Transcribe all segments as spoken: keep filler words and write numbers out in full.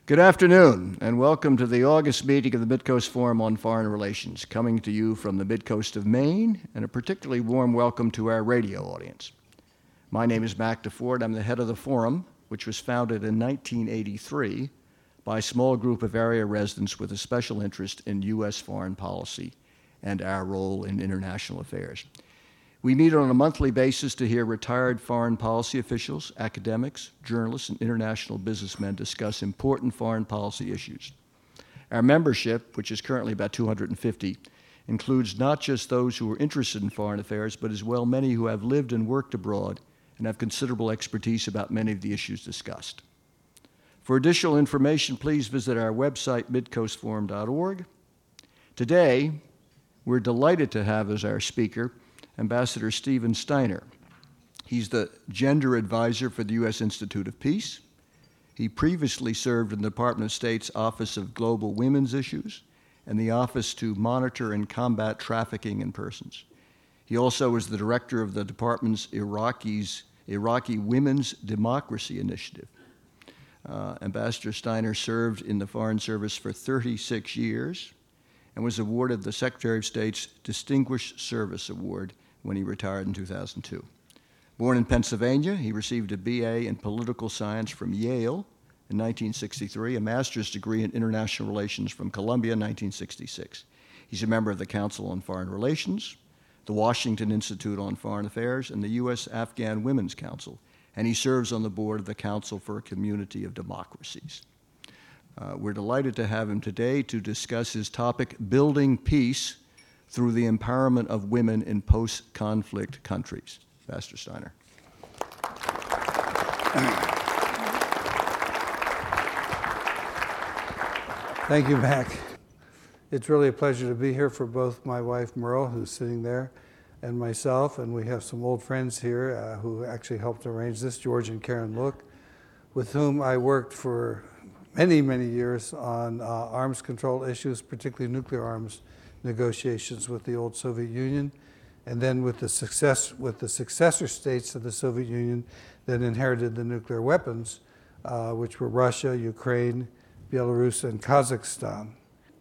Good afternoon, and welcome to the August meeting of the Midcoast Forum on Foreign Relations, coming to you from the Midcoast of Maine, and a particularly warm welcome to our radio audience. My name is Mac DeFord. I'm the head of the forum, which was founded in nineteen eighty-three by a small group of area residents with a special interest in U S foreign policy and our role in international affairs. We meet on a monthly basis to hear retired foreign policy officials, academics, journalists, and international businessmen discuss important foreign policy issues. Our membership, which is currently about two hundred fifty, includes not just those who are interested in foreign affairs, but as well many who have lived and worked abroad and have considerable expertise about many of the issues discussed. For additional information, please visit our website, midcoast forum dot org. Today, we're delighted to have as our speaker Ambassador Stephen Steiner. He's the gender advisor for the U S Institute of Peace. He previously served in the Department of State's Office of Global Women's Issues and the Office to Monitor and Combat Trafficking in Persons. He also was the director of the department's Iraqi's, Iraqi Women's Democracy Initiative. Uh, Ambassador Steiner served in the Foreign Service for thirty-six years and was awarded the Secretary of State's Distinguished Service Award when he retired in two thousand two. Born in Pennsylvania, he received a B A in Political Science from Yale in nineteen sixty-three, a master's degree in International Relations from Columbia in nineteen sixty-six. He's a member of the Council on Foreign Relations, the Washington Institute on Foreign Affairs, and the U S Afghan Women's Council, and he serves on the board of the Council for a Community of Democracies. Uh, we're delighted to have him today to discuss his topic, Building Peace through the Empowerment of Women in Post-Conflict Countries. Ambassador Steiner. Thank you, Mac. It's really a pleasure to be here for both my wife, Merle, who's sitting there, and myself, and we have some old friends here uh, who actually helped arrange this, George and Karen Look, with whom I worked for many, many years on uh, arms control issues, particularly nuclear arms negotiations with the old Soviet Union, and then with the success with the successor states of the Soviet Union that inherited the nuclear weapons, uh, which were Russia, Ukraine, Belarus, and Kazakhstan.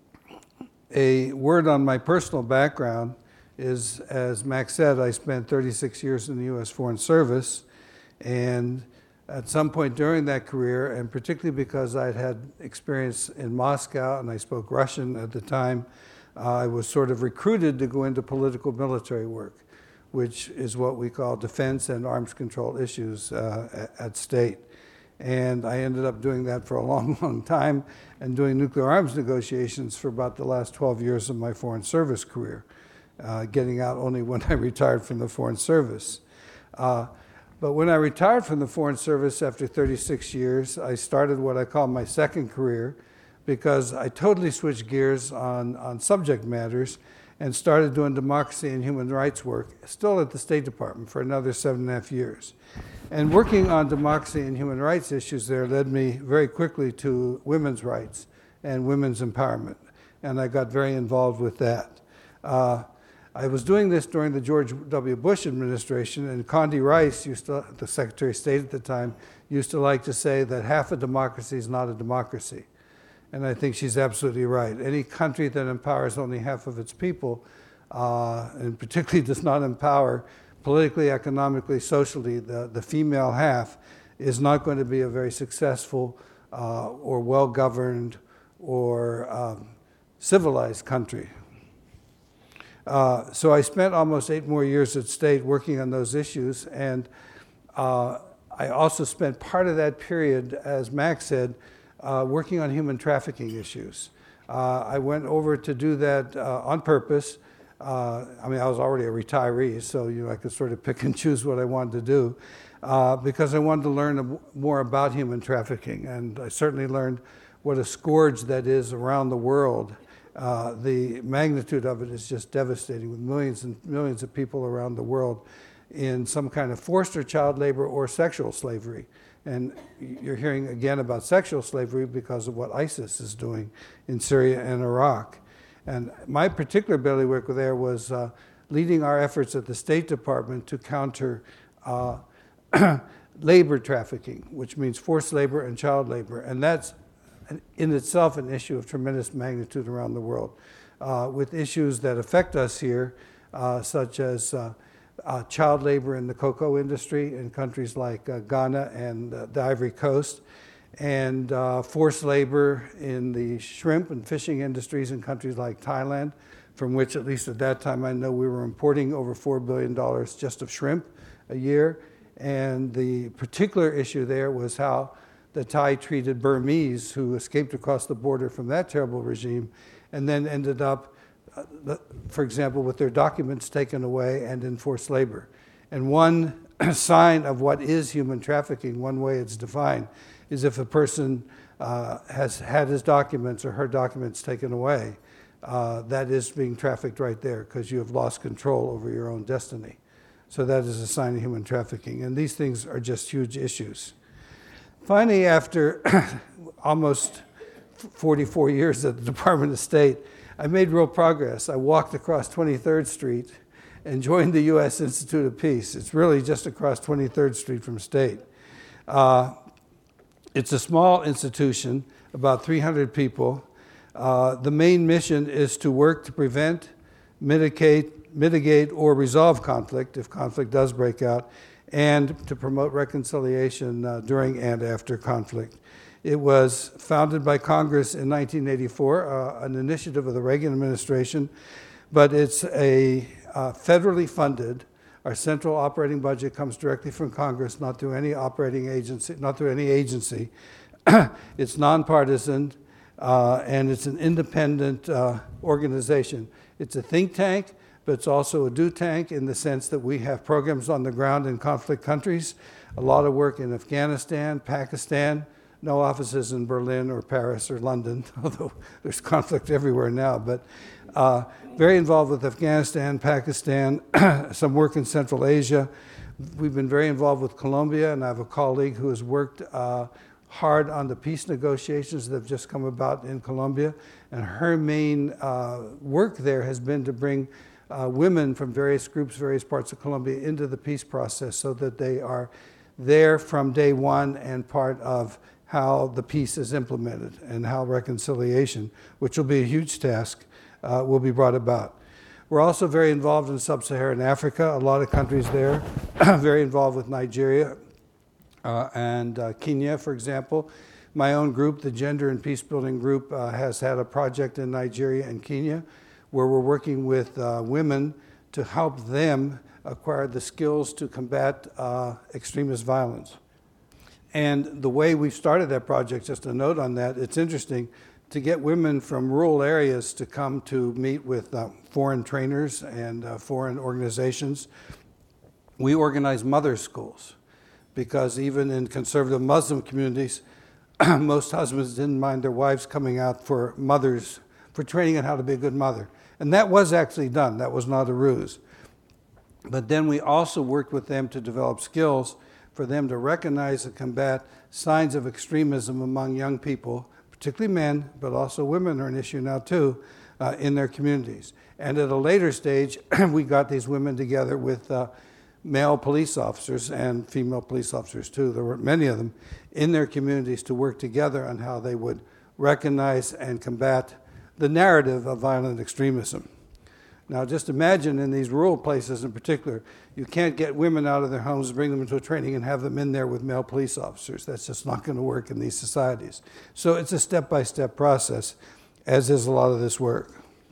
A word on my personal background is, as Max said, I spent thirty-six years in the U S Foreign Service, and at some point during that career, and particularly because I'd had experience in Moscow and I spoke Russian at the time, uh, I was sort of recruited to go into political military work, which is what we call defense and arms control issues uh, at state. And I ended up doing that for a long, long time and doing nuclear arms negotiations for about the last twelve years of my Foreign Service career, uh, getting out only when I retired from the Foreign Service. Uh, But when I retired from the Foreign Service after thirty-six years, I started what I call my second career, because I totally switched gears on, on subject matters and started doing democracy and human rights work, still at the State Department, for another seven and a half years. And working on democracy and human rights issues there led me very quickly to women's rights and women's empowerment, and I got very involved with that. Uh, I was doing this during the George W. Bush administration, and Condi Rice, used to, the Secretary of State at the time, used to like to say that half a democracy is not a democracy. And I think she's absolutely right. Any country that empowers only half of its people, uh, and particularly does not empower politically, economically, socially, the, the female half, is not going to be a very successful uh, or well-governed or um, civilized country. Uh, so I spent almost eight more years at State working on those issues, and uh, I also spent part of that period, as Max said, uh, working on human trafficking issues. Uh, I went over to do that uh, on purpose. Uh, I mean, I was already a retiree, so you know I could sort of pick and choose what I wanted to do, uh, because I wanted to learn more about human trafficking, and I certainly learned what a scourge that is around the world. Uh, the magnitude of it is just devastating, with millions and millions of people around the world in some kind of forced or child labor or sexual slavery. And you're hearing again about sexual slavery because of what ISIS is doing in Syria and Iraq. And my particular bailiwick there was uh, leading our efforts at the State Department to counter uh, labor trafficking, which means forced labor and child labor. And that's in itself an issue of tremendous magnitude around the world, uh, with issues that affect us here, uh, such as uh, uh, child labor in the cocoa industry in countries like uh, Ghana and uh, the Ivory Coast, and uh, forced labor in the shrimp and fishing industries in countries like Thailand, from which, at least at that time, I know we were importing over four billion dollars just of shrimp a year. And the particular issue there was how the Thai treated Burmese who escaped across the border from that terrible regime and then ended up, uh, for example, with their documents taken away and in forced labor. And one sign of what is human trafficking, one way it's defined, is if a person uh, has had his documents or her documents taken away, uh, that is being trafficked right there because you have lost control over your own destiny. So that is a sign of human trafficking. And these things are just huge issues. Finally, after almost forty-four years at the Department of State, I made real progress. I walked across twenty-third Street and joined the U S Institute of Peace. It's really just across twenty-third Street from State. Uh, it's a small institution, about three hundred people. Uh, the main mission is to work to prevent, mitigate, mitigate or resolve conflict if conflict does break out, and to promote reconciliation uh, during and after conflict. It was founded by Congress in nineteen eighty-four, uh, an initiative of the Reagan administration, but it's a uh, federally funded. Our central operating budget comes directly from Congress, not through any operating agency, not through any agency. It's nonpartisan, uh, and it's an independent uh, organization. It's a think tank, but it's also a do tank in the sense that we have programs on the ground in conflict countries, a lot of work in Afghanistan, Pakistan, no offices in Berlin or Paris or London, although there's conflict everywhere now, but uh, very involved with Afghanistan, Pakistan, some work in Central Asia. We've been very involved with Colombia, and I have a colleague who has worked uh, hard on the peace negotiations that have just come about in Colombia, and her main uh, work there has been to bring Uh, women from various groups, various parts of Colombia into the peace process so that they are there from day one and part of how the peace is implemented and how reconciliation, which will be a huge task, uh, will be brought about. We're also very involved in sub-Saharan Africa, a lot of countries there, very involved with Nigeria uh, and uh, Kenya, for example. My own group, the Gender and Peace Building Group, uh, has had a project in Nigeria and Kenya where we're working with uh, women to help them acquire the skills to combat uh, extremist violence. And the way we've started that project, just a note on that, it's interesting to get women from rural areas to come to meet with uh, foreign trainers and uh, foreign organizations. We organize mother schools because even in conservative Muslim communities, most husbands didn't mind their wives coming out for mothers, for training on how to be a good mother. And that was actually done. That was not a ruse. But then we also worked with them to develop skills for them to recognize and combat signs of extremism among young people, particularly men, but also women are an issue now too, uh, in their communities. And at a later stage, we got these women together with uh, male police officers and female police officers too, there were many of them, in their communities to work together on how they would recognize and combat the narrative of violent extremism. Now just imagine in these rural places in particular, you can't get women out of their homes, bring them into a training and have them in there with male police officers. That's just not going to work in these societies. So it's a step-by-step process, as is a lot of this work.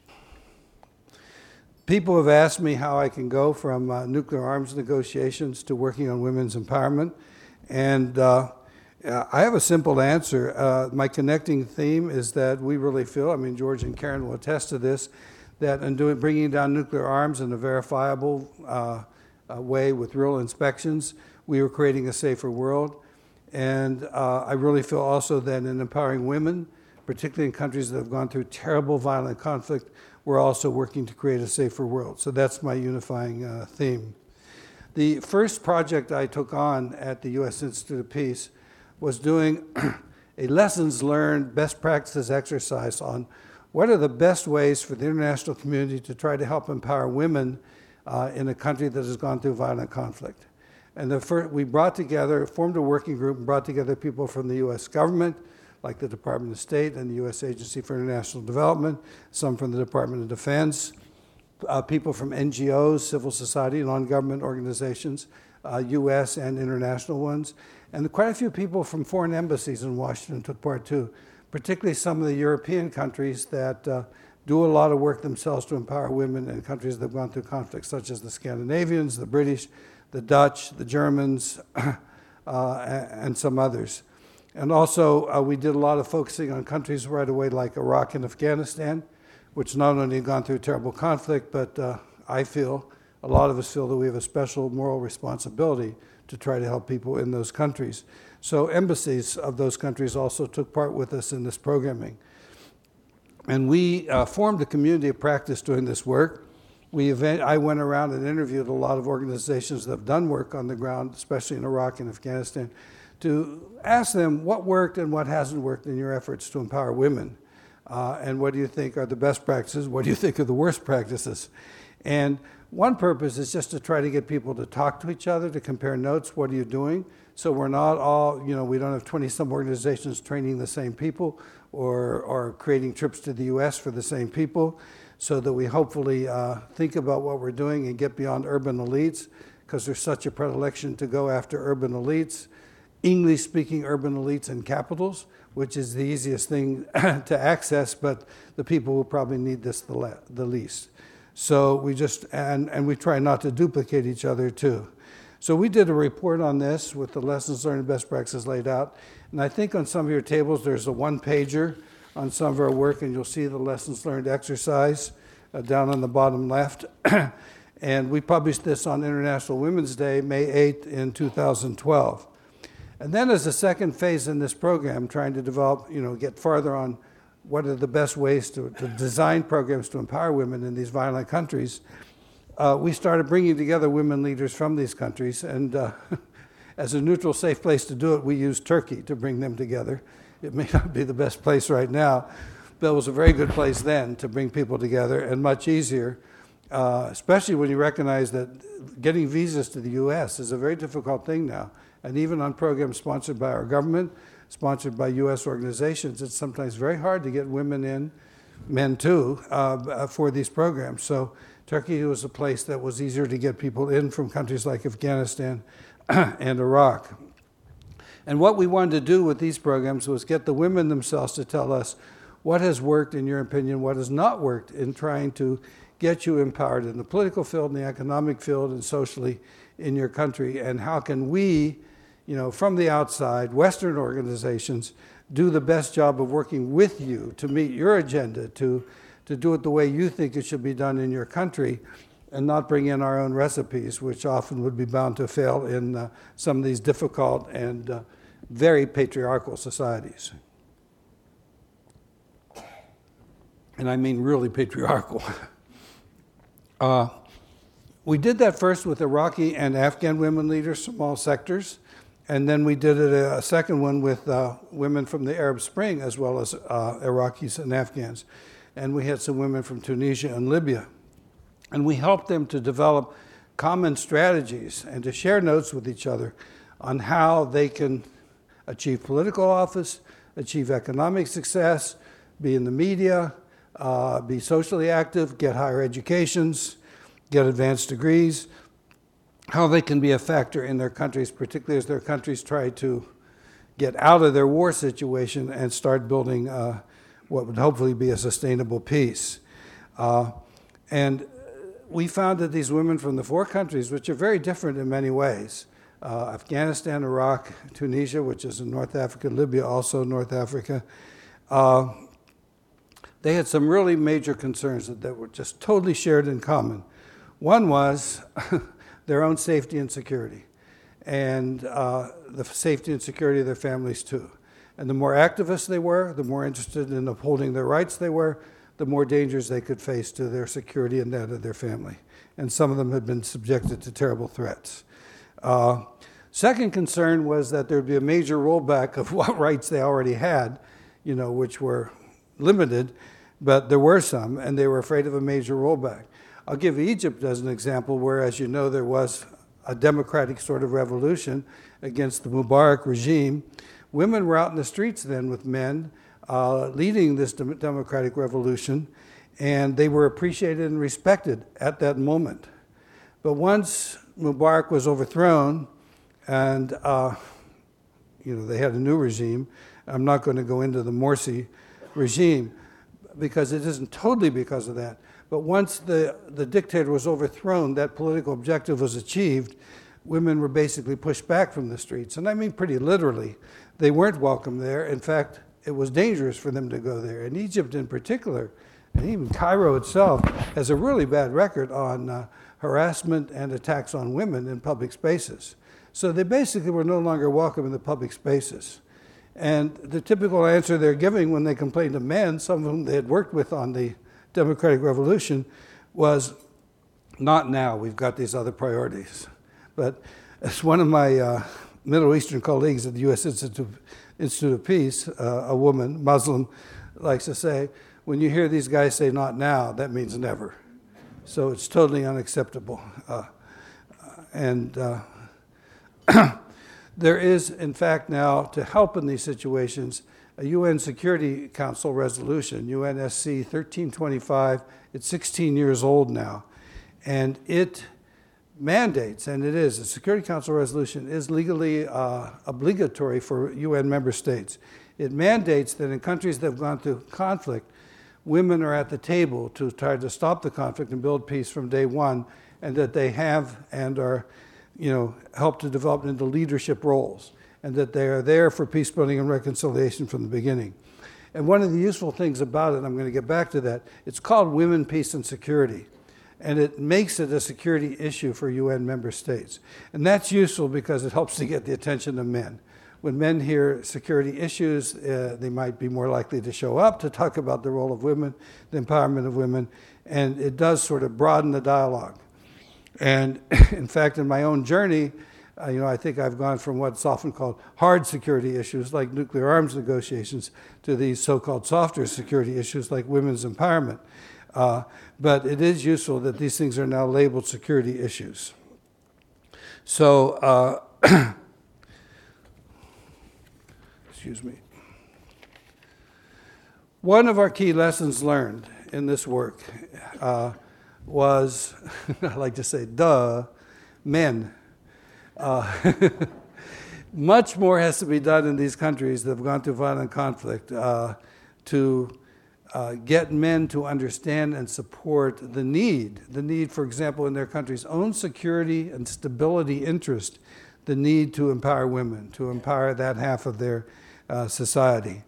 People have asked me how I can go from uh, nuclear arms negotiations to working on women's empowerment. And uh, I have a simple answer. Uh, my connecting theme is that we really feel, I mean, George and Karen will attest to this, that in doing, bringing down nuclear arms in a verifiable uh, uh, way with real inspections, we are creating a safer world. And uh, I really feel also that in empowering women, particularly in countries that have gone through terrible violent conflict, we're also working to create a safer world. So that's my unifying uh, theme. The first project I took on at the U S Institute of Peace was doing a lessons learned, best practices exercise on what are the best ways for the international community to try to help empower women uh, in a country that has gone through violent conflict. And the first, we brought together, formed a working group and brought together people from the U S government, like the Department of State and the U S Agency for International Development, some from the Department of Defense, uh, people from N G Os, civil society, non-government organizations, uh, U S and international ones, and quite a few people from foreign embassies in Washington took part too, particularly some of the European countries that uh, do a lot of work themselves to empower women in countries that have gone through conflicts, such as the Scandinavians, the British, the Dutch, the Germans, uh, and some others. And also, uh, we did a lot of focusing on countries right away like Iraq and Afghanistan, which not only have gone through terrible conflict, but uh, I feel, a lot of us feel that we have a special moral responsibility to try to help people in those countries. So embassies of those countries also took part with us in this programming. And we uh, formed a community of practice doing this work. We event, I went around and interviewed a lot of organizations that have done work on the ground, especially in Iraq and Afghanistan, to ask them what worked and what hasn't worked in your efforts to empower women. Uh, and what do you think are the best practices? What do you think are the worst practices? And one purpose is just to try to get people to talk to each other, to compare notes. What are you doing? So we're not all, you know, we don't have twenty-some organizations training the same people or, or creating trips to the U S for the same people, so that we hopefully uh, think about what we're doing and get beyond urban elites, because there's such a predilection to go after urban elites, English-speaking urban elites in capitals, which is the easiest thing to access, but the people who probably need this the, le- the least. So we just, and, and we try not to duplicate each other too. So we did a report on this with the lessons learned and best practices laid out. And I think on some of your tables there's a one-pager on some of our work, and you'll see the lessons learned exercise uh, down on the bottom left. And we published this on International Women's Day, May eighth in two thousand twelve. And then as a second phase in this program, trying to develop, you know, get farther on what are the best ways to, to design programs to empower women in these violent countries, uh, we started bringing together women leaders from these countries. And uh, as a neutral, safe place to do it, we used Turkey to bring them together. It may not be the best place right now, but it was a very good place then to bring people together, and much easier, uh, especially when you recognize that getting visas to the U S is a very difficult thing now. And even on programs sponsored by our government, sponsored by U S organizations, it's sometimes very hard to get women in, men too, uh, for these programs. So Turkey was a place that was easier to get people in from countries like Afghanistan and Iraq. And what we wanted to do with these programs was get the women themselves to tell us what has worked in your opinion, what has not worked in trying to get you empowered in the political field, in the economic field, and socially in your country, and how can we, you know, from the outside, Western organizations, do the best job of working with you to meet your agenda, to, to do it the way you think it should be done in your country, and not bring in our own recipes, which often would be bound to fail in uh, some of these difficult and uh, very patriarchal societies. And I mean really patriarchal. uh, we did that first with Iraqi and Afghan women leaders from all sectors. And then we did it a second one with uh, women from the Arab Spring, as well as uh, Iraqis and Afghans. And we had some women from Tunisia and Libya. And we helped them to develop common strategies and to share notes with each other on how they can achieve political office, achieve economic success, be in the media, uh, be socially active, get higher educations, get advanced degrees, how they can be a factor in their countries, particularly as their countries try to get out of their war situation and start building uh, what would hopefully be a sustainable peace. Uh, and we found that these women from the four countries, which are very different in many ways, uh, Afghanistan, Iraq, Tunisia, which is in North Africa, Libya, also North Africa, uh, they had some really major concerns that, that were just totally shared in common. One was their own safety and security, and uh, the safety and security of their families too. And the more activists they were, the more interested in upholding their rights they were, the more dangers they could face to their security and that of their family. And some of them had been subjected to terrible threats. Uh, second concern was that there'd be a major rollback of what rights they already had, you know, which were limited, but there were some, and they were afraid of a major rollback. I'll give Egypt as an example, where, as you know, there was a democratic sort of revolution against the Mubarak regime, Women were out in the streets then with men uh, leading this dem- democratic revolution, and they were appreciated and respected at that moment. But once Mubarak was overthrown and uh, you know, they had a new regime, I'm not going to go into the Morsi regime because it isn't totally because of that. But once the, the dictator was overthrown, that political objective was achieved, women were basically pushed back from the streets. And I mean pretty literally. They weren't welcome there. In fact, it was dangerous for them to go there. And Egypt in particular, and even Cairo itself, has a really bad record on uh, harassment and attacks on women in public spaces. So they basically were no longer welcome in the public spaces. And the typical answer they're giving when they complained to men, some of whom they had worked with on the democratic revolution, was, not now, we've got these other priorities. But as one of my uh, Middle Eastern colleagues at the U S Institute, Institute of Peace, uh, a woman, Muslim, likes to say, when you hear these guys say not now, that means never. So it's totally unacceptable. Uh, and uh, there is, in fact, now, to help in these situations, a U N Security Council resolution, U N S C thirteen twenty-five. It's sixteen years old now. And it mandates, and it is, the Security Council resolution is legally uh, obligatory for U N member states. It mandates that in countries that have gone through conflict, women are at the table to try to stop the conflict and build peace from day one, and that they have and are, you know, help to develop into leadership roles, and that they are there for peace building and reconciliation from the beginning. And one of the useful things about it, I'm going to get back to that, it's called Women, Peace, and Security. And it makes it a security issue for U N member states. And that's useful because it helps to get the attention of men. When men hear security issues, uh, they might be more likely to show up to talk about the role of women, the empowerment of women, and it does sort of broaden the dialogue. And in fact, in my own journey, uh, you know, I think I've gone from what's often called hard security issues like nuclear arms negotiations to these so-called softer security issues like women's empowerment. Uh, but it is useful that these things are now labeled security issues. So, uh, excuse me. One of our key lessons learned in this work uh, was, I like to say, duh, men. Uh, much more has to be done in these countries that have gone through violent conflict uh, to uh, get men to understand and support the need, the need, for example, in their country's own security and stability interest, the need to empower women, to empower that half of their uh, society.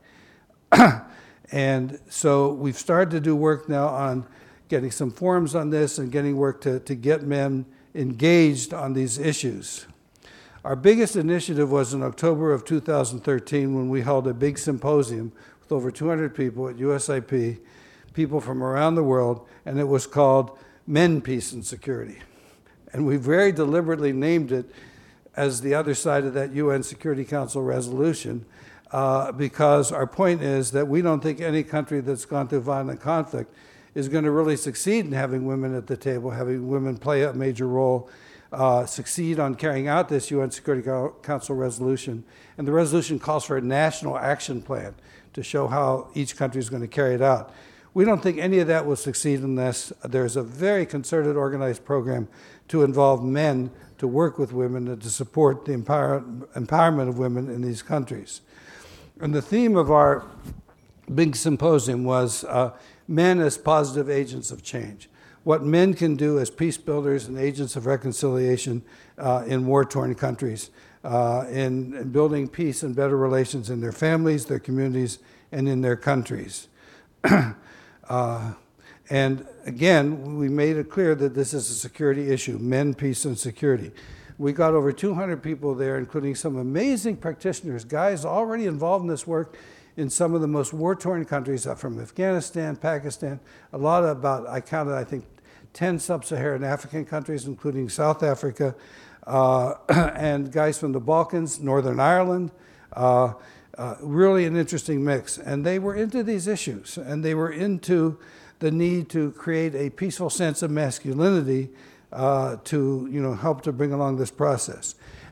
And so we've started to do work now on getting some forums on this and getting work to, to get men engaged on these issues. Our biggest initiative was in October of two thousand thirteen when we held a big symposium with over two hundred people at U S I P, people from around the world, and it was called Men, Peace, and Security. And we very deliberately named it as the other side of that U N Security Council resolution uh, because our point is that we don't think any country that's gone through violent conflict is going to really succeed in having women at the table, having women play a major role, uh, succeed on carrying out this U N Security Council resolution. And the resolution calls for a national action plan to show how each country is going to carry it out. We don't think any of that will succeed unless there's a very concerted, organized program to involve men to work with women and to support the empower, empowerment of women in these countries. And the theme of our big symposium was uh, men as positive agents of change. What men can do as peace builders and agents of reconciliation uh, in war-torn countries, uh, in, in building peace and better relations in their families, their communities, and in their countries. uh, and again, we made it clear that this is a security issue, men, peace, and security. We got over two hundred people there, including some amazing practitioners, guys already involved in this work in some of the most war-torn countries from Afghanistan, Pakistan, a lot of about, I counted, I think, ten sub-Saharan African countries, including South Africa, uh, and guys from the Balkans, Northern Ireland, uh, uh, really an interesting mix. And they were into these issues, and they were into the need to create a peaceful sense of masculinity uh, to, you know, help to bring along this process.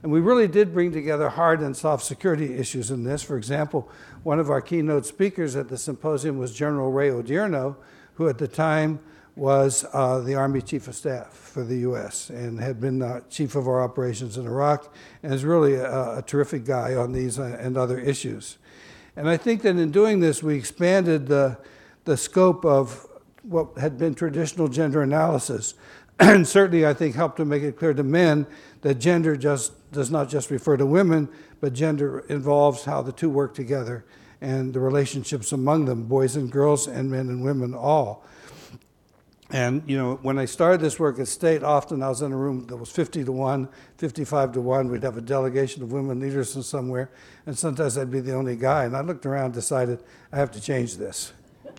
And we really did bring together hard and soft security issues in this. For example, one of our keynote speakers at the symposium was General Ray Odierno, who at the time was uh, the Army Chief of Staff for the U S and had been uh, Chief of our operations in Iraq, and is really a, a terrific guy on these uh, and other issues. And I think that in doing this, we expanded the, the scope of what had been traditional gender analysis, and certainly I think helped to make it clear to men that gender just does not just refer to women, but gender involves how the two work together and the relationships among them, boys and girls and men and women all. And, you know, when I started this work at State, often I was in a room that was fifty to one, fifty-five to one. We'd have a delegation of women leaders from somewhere, and sometimes I'd be the only guy. And I looked around and decided, I have to change this.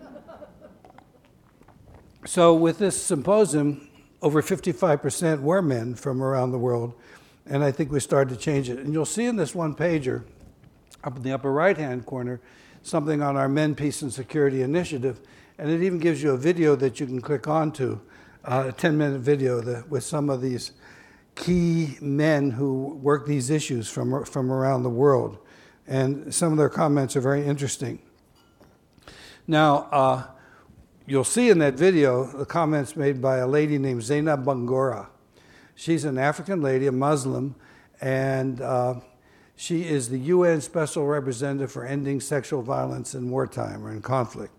So with this symposium, over fifty-five percent were men from around the world, and I think we started to change it. And you'll see in this one pager, up in the upper right-hand corner, something on our Men, Peace, and Security initiative. And it even gives you a video that you can click onto, uh, a ten-minute video that, with some of these key men who work these issues from, from around the world. And some of their comments are very interesting. Now, uh, you'll see in that video the comments made by a lady named Zainab Bangura. She's an African lady, a Muslim, and uh, she is the U N Special Representative for Ending Sexual Violence in Wartime or in Conflict.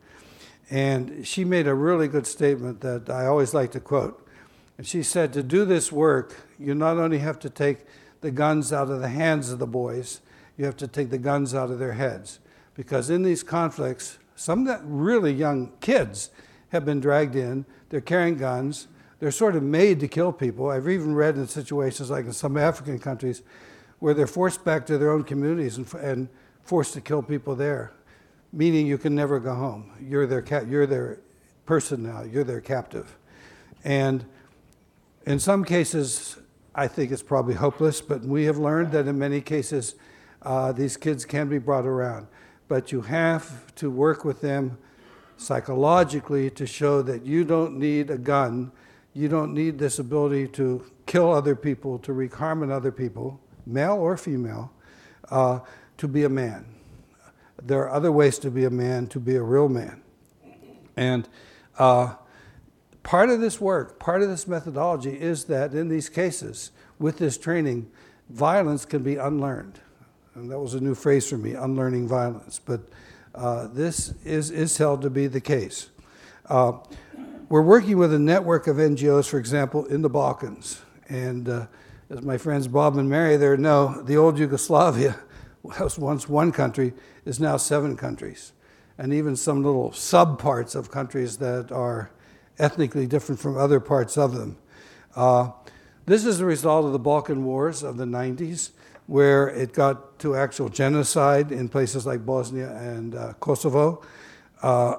And she made a really good statement that I always like to quote. And she said, to do this work, you not only have to take the guns out of the hands of the boys, you have to take the guns out of their heads. Because in these conflicts, some of the really young kids have been dragged in, they're carrying guns, they're sort of made to kill people. I've even read in situations like in some African countries where they're forced back to their own communities and, and forced to kill people there. Meaning you can never go home. You're their ca- you're their person now. You're their captive. And in some cases, I think it's probably hopeless, but we have learned that in many cases, uh, these kids can be brought around. But you have to work with them psychologically to show that you don't need a gun. You don't need this ability to kill other people, to wreak harm on other people, male or female, uh, to be a man. There are other ways to be a man, to be a real man. And uh, part of this work, part of this methodology is that in these cases, with this training, violence can be unlearned. And that was a new phrase for me, unlearning violence. But uh, this is, is held to be the case. Uh, we're working with a network of N G Os, for example, in the Balkans. And uh, as my friends Bob and Mary there know, the old Yugoslavia was once one country, is now seven countries, and even some little sub-parts of countries that are ethnically different from other parts of them. Uh, this is a result of the Balkan Wars of the nineties, where it got to actual genocide in places like Bosnia and uh, Kosovo. Uh,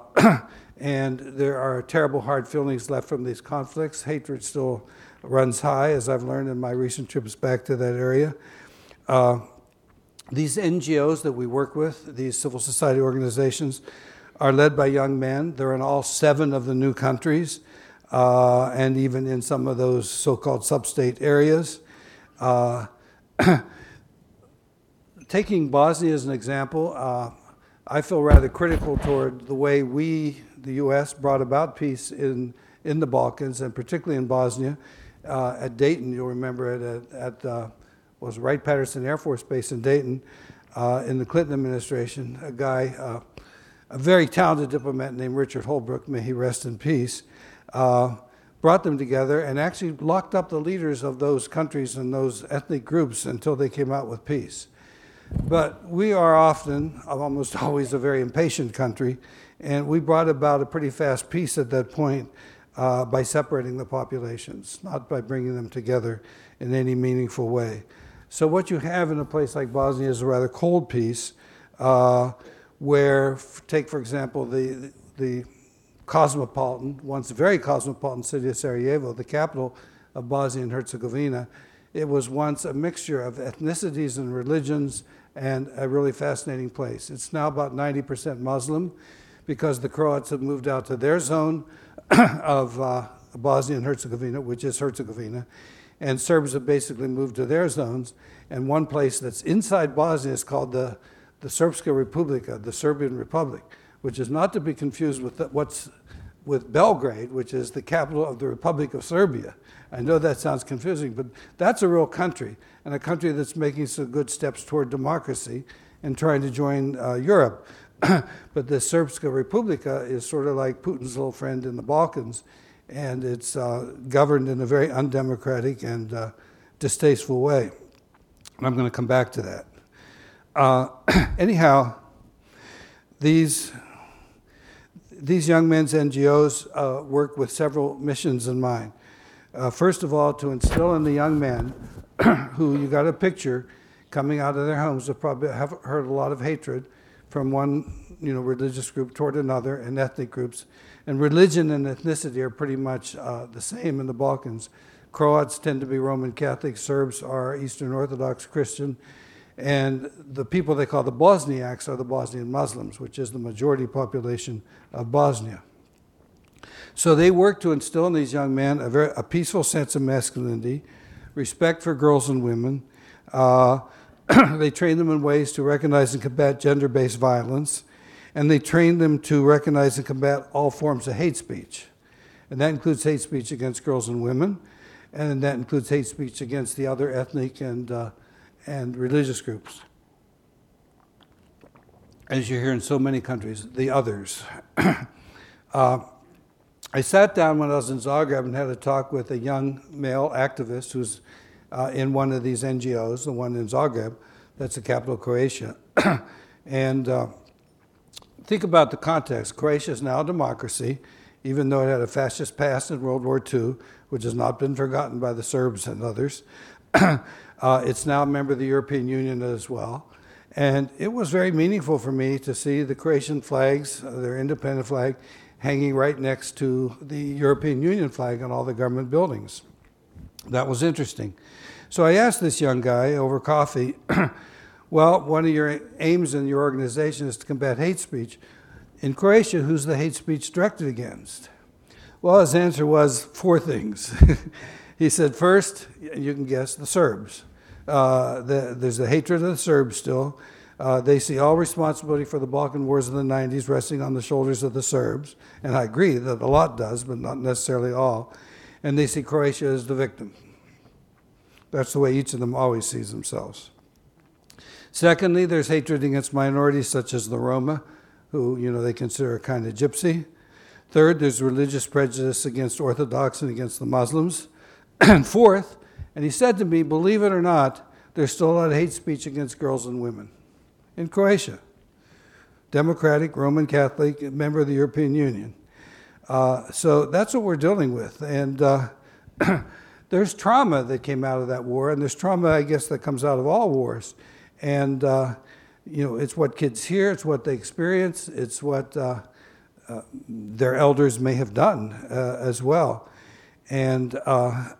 and there are terrible hard feelings left from these conflicts. Hatred still runs high, as I've learned in my recent trips back to that area. Uh, These N G Os that we work with, these civil society organizations, are led by young men. They're in all seven of the new countries, uh, and even in some of those so-called sub-state areas. Uh, taking Bosnia as an example, uh, I feel rather critical toward the way we, the U S, brought about peace in, in the Balkans, and particularly in Bosnia. Uh, at Dayton, you'll remember it at, at uh, was Wright-Patterson Air Force Base in Dayton uh, in the Clinton administration. A guy, uh, a very talented diplomat named Richard Holbrooke, may he rest in peace, uh, brought them together and actually locked up the leaders of those countries and those ethnic groups until they came out with peace. But we are often, almost always, a very impatient country, and we brought about a pretty fast peace at that point uh, by separating the populations, not by bringing them together in any meaningful way. So what you have in a place like Bosnia is a rather cold peace, uh, where, take for example, the, the cosmopolitan, once very cosmopolitan city of Sarajevo, the capital of Bosnia and Herzegovina. It was once a mixture of ethnicities and religions and a really fascinating place. It's now about ninety percent Muslim because the Croats have moved out to their zone of uh, Bosnia and Herzegovina, which is Herzegovina. and Serbs have basically moved to their zones. And one place that's inside Bosnia is called the, the Srpska Republika, the Serbian Republic, which is not to be confused with the, what's with Belgrade, which is the capital of the Republic of Serbia. I know that sounds confusing, but that's a real country, and a country that's making some good steps toward democracy and trying to join uh, Europe. But the Srpska Republika is sort of like Putin's little friend in the Balkans, and it's uh, governed in a very undemocratic and uh, distasteful way. And I'm going to come back to that. Uh, anyhow, these these young men's N G Os uh, work with several missions in mind. Uh, first of all, to instill in the young men who you got a picture coming out of their homes have probably have heard a lot of hatred from one you know, religious group toward another and ethnic groups. And religion and ethnicity are pretty much uh, the same in the Balkans. Croats tend to be Roman Catholic, Serbs are Eastern Orthodox Christian, and the people they call the Bosniaks are the Bosnian Muslims, which is the majority population of Bosnia. So they work to instill in these young men a, very, a peaceful sense of masculinity, respect for girls and women. Uh, they train them in ways to recognize and combat gender-based violence, and they train them to recognize and combat all forms of hate speech. And that includes hate speech against girls and women, and that includes hate speech against the other ethnic and, uh, and religious groups. As you hear in so many countries, the others. uh, I sat down when I was in Zagreb and had a talk with a young male activist who's uh, in one of these N G Os, the one in Zagreb, that's the capital of Croatia. And uh, think about the context. Croatia is now a democracy, even though it had a fascist past in World War Two, which has not been forgotten by the Serbs and others. uh, it's now a member of the European Union as well. And it was very meaningful for me to see the Croatian flags, uh, their independent flag, hanging right next to the European Union flag on all the government buildings. That was interesting. So I asked this young guy over coffee, well, one of your aims in your organization is to combat hate speech. In Croatia, who's the hate speech directed against? Well, his answer was four things. He said, first, you can guess, the Serbs. Uh, the, there's the hatred of the Serbs still. Uh, they see all responsibility for the Balkan Wars of the nineties resting on the shoulders of the Serbs, and I agree that a lot does, but not necessarily all. And they see Croatia as the victim. That's the way each of them always sees themselves. Secondly, there's hatred against minorities such as the Roma, who you know they consider a kind of gypsy. Third, there's religious prejudice against Orthodox and against the Muslims. And fourth, and he said to me, believe it or not, there's still a lot of hate speech against girls and women in Croatia. Democratic, Roman Catholic, member of the European Union. Uh, so that's what we're dealing with. And uh, there's trauma that came out of that war, and there's trauma, I guess, that comes out of all wars. And, uh, you know, it's what kids hear, it's what they experience, it's what uh, uh, their elders may have done uh, as well. And uh,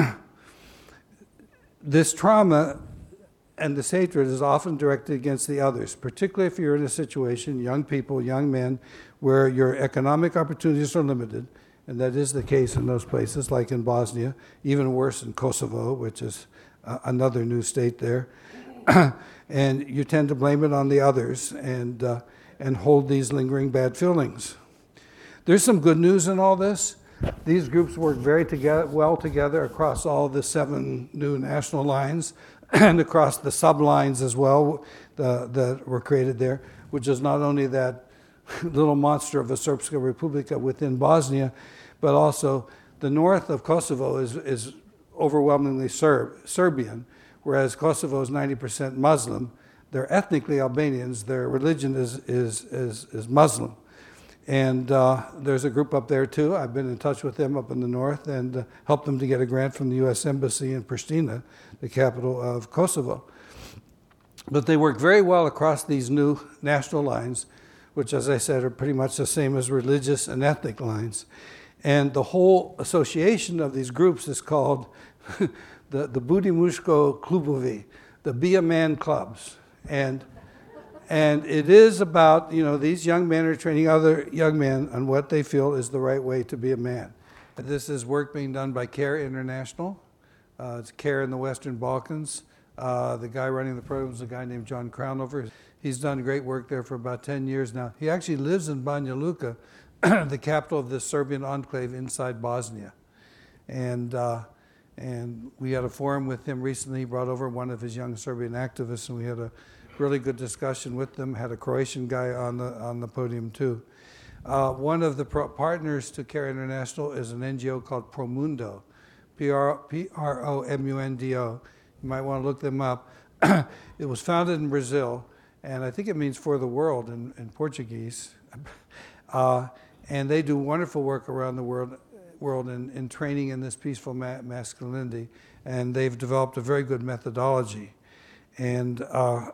this trauma and this hatred is often directed against the others, particularly if you're in a situation, young people, young men, where your economic opportunities are limited, and that is the case in those places, like in Bosnia, even worse in Kosovo, which is uh, another new state there. And you tend to blame it on the others and, uh, and hold these lingering bad feelings. There's some good news in all this. These groups work very together, well together across all the seven new national lines and across the sublines as well the, that were created there, which is not only that little monster of a Srpska Republika within Bosnia, but also the north of Kosovo is, is overwhelmingly Serb, Serbian, whereas Kosovo is ninety percent Muslim. They're ethnically Albanians. Their religion is, is, is, is Muslim. And uh, there's a group up there too. I've been in touch with them up in the north and uh, helped them to get a grant from the U S Embassy in Pristina, the capital of Kosovo. But they work very well across these new national lines, which, as I said, are pretty much the same as religious and ethnic lines. And the whole association of these groups is called the, the Budi Muško Klubovi, the Be a Man clubs. And And it is about, you know, these young men are training other young men on what they feel is the right way to be a man. This is work being done by CARE International, Uh, it's CARE in the Western Balkans. Uh, the guy running the program is a guy named John Crownover. He's done great work there for about ten years now. He actually lives in Banja Luka, the capital of this Serbian enclave inside Bosnia. And uh, and we had a forum with him recently. He brought over one of his young Serbian activists, and we had a really good discussion with them. Had a Croatian guy on the on the podium too. Uh, one of the pro- partners to CARE International is an N G O called Promundo, P R O M U N D O. You might want to look them up. It was founded in Brazil, and I think it means for the world in, in Portuguese. Uh, and they do wonderful work around the world, world in, in training in this peaceful ma- masculinity, and they've developed a very good methodology. And uh,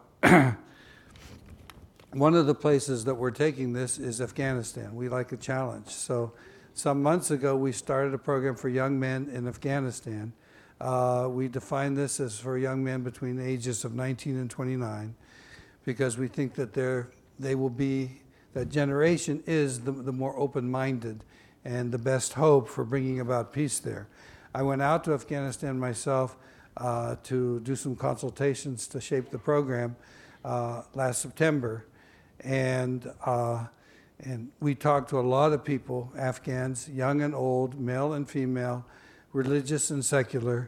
one of the places that we're taking this is Afghanistan. We like a challenge. So some months ago, we started a program for young men in Afghanistan. Uh, we define this as for young men between the ages of nineteen and twenty-nine, because we think that they're, they will be, that generation is the, the more open-minded and the best hope for bringing about peace there. I went out to Afghanistan myself uh, to do some consultations to shape the program uh, last September. And uh, and we talked to a lot of people, Afghans, young and old, male and female, religious and secular,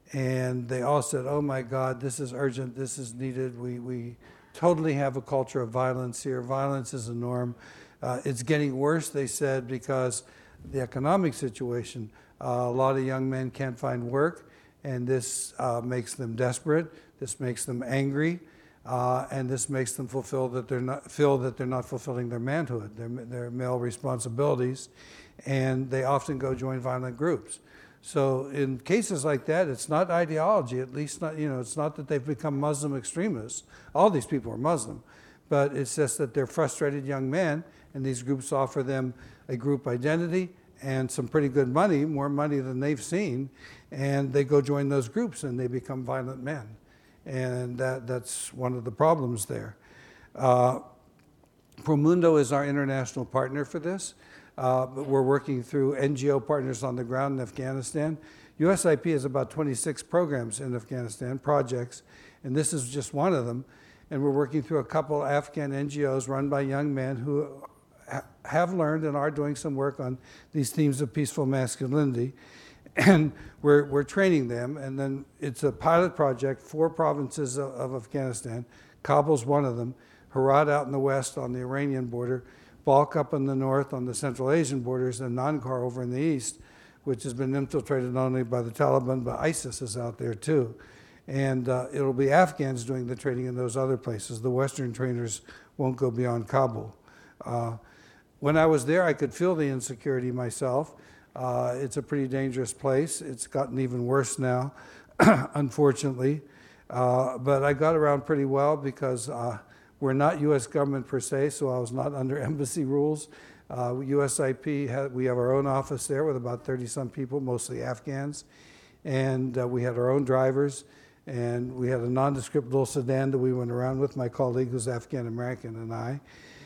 and they all said, oh my God, this is urgent, this is needed. We we totally have a culture of violence here. Violence is a norm. Uh, it's getting worse, they said, because the economic situation, uh, a lot of young men can't find work, and this uh, makes them desperate, this makes them angry. Uh, and this makes them fulfill that they're not feel that they're not fulfilling their manhood, their their male responsibilities, and they often go join violent groups. So in cases like that, it's not ideology. At least not you know it's not that they've become Muslim extremists. All these people are Muslim, but it's just that they're frustrated young men, and these groups offer them a group identity and some pretty good money, more money than they've seen, and they go join those groups and they become violent men. And that, that's one of the problems there. Uh, Promundo is our international partner for this. Uh, but we're working through N G O partners on the ground in Afghanistan. U S I P has about twenty-six programs in Afghanistan, projects, and this is just one of them. And we're working through a couple Afghan N G Os run by young men who ha- have learned and are doing some work on these themes of peaceful masculinity. And we're we're training them, and then it's a pilot project, four provinces of, of Afghanistan. Kabul's one of them, Herat out in the west on the Iranian border, Balkh up in the north on the Central Asian borders, and Nangarhar over in the east, which has been infiltrated not only by the Taliban, but ISIS is out there too. And uh, it'll be Afghans doing the training in those other places. The Western trainers won't go beyond Kabul. Uh, when I was there, I could feel the insecurity myself. Uh, it's a pretty dangerous place. It's gotten even worse now, unfortunately. Uh, but I got around pretty well because uh, we're not U S government per se, so I was not under embassy rules. Uh, U S I P, had, we have our own office there with about thirty-some people, mostly Afghans. And uh, we had our own drivers. And we had a nondescript little sedan that we went around with, my colleague who's Afghan-American and I.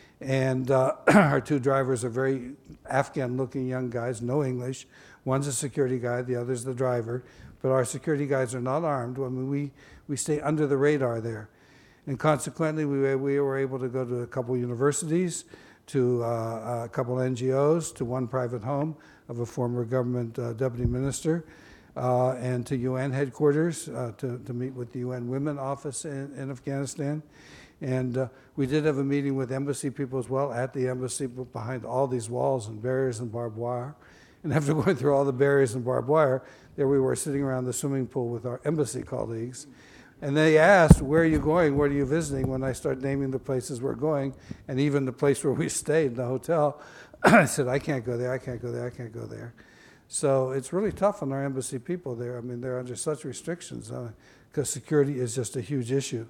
And uh, our two drivers are very Afghan-looking young guys, no English. One's a security guy, the other's the driver. But our security guys are not armed. I mean, we, we stay under the radar there. And consequently, we, we were able to go to a couple universities, to uh, a couple N G Os, to one private home of a former government uh, deputy minister, uh, and to U N headquarters uh, to, to meet with the U N Women Office in, in Afghanistan. And uh, we did have a meeting with embassy people as well at the embassy, behind all these walls and barriers and barbed wire. And after going through all the barriers and barbed wire, there we were sitting around the swimming pool with our embassy colleagues. And they asked, where are you going? What are you visiting? When I start naming the places we're going, and even the place where we stayed, the hotel, I said, I can't go there, I can't go there, I can't go there. So it's really tough on our embassy people there. I mean, they're under such restrictions because uh, security is just a huge issue.